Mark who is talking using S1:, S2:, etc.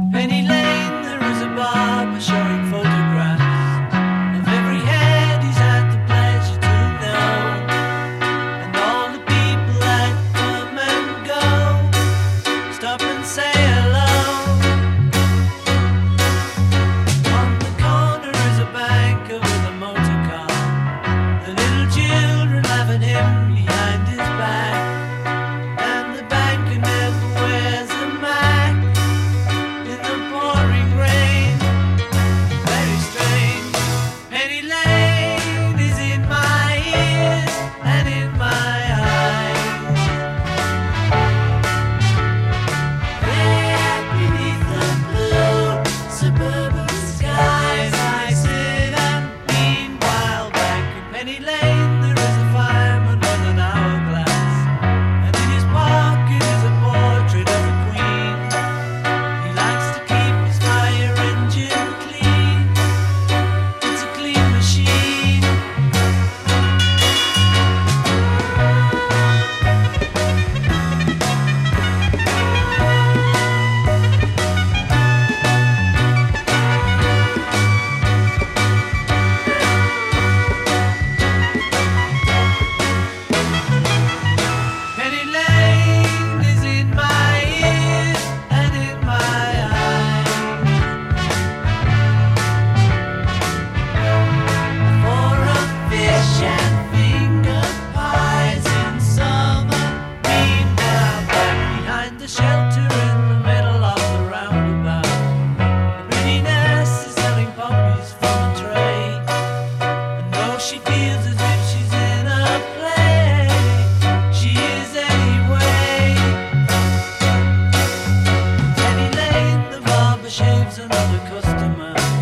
S1: Penny Lane, there is a barber showing photographs of every head he's had the pleasure to know, and all the people that come and go stop and say hello. On the corner is a banker with a motor car. The little children laugh at him behind his back, and the banker never wears a Mac in the pouring rain. Very strange. Penny Lane is in my ears and in my eyes. There beneath the blue suburban skies I sit and meanwhile back in Penny Lane there is a fireman with an hourglass, and in his pocket is a portrait of a queen. He likes to keep his fire engine clean. It's a clean machine. Penny Lane is in my ears and in my eyes. For a fish and finger pies in summer. Meanwhile, back behind the shelter in the middle of the roundabout, the pretty nurse is selling poppies from a tray. And though she feels as if she's in a play, she is anyway. Penny Lane, the barber shaves another customer.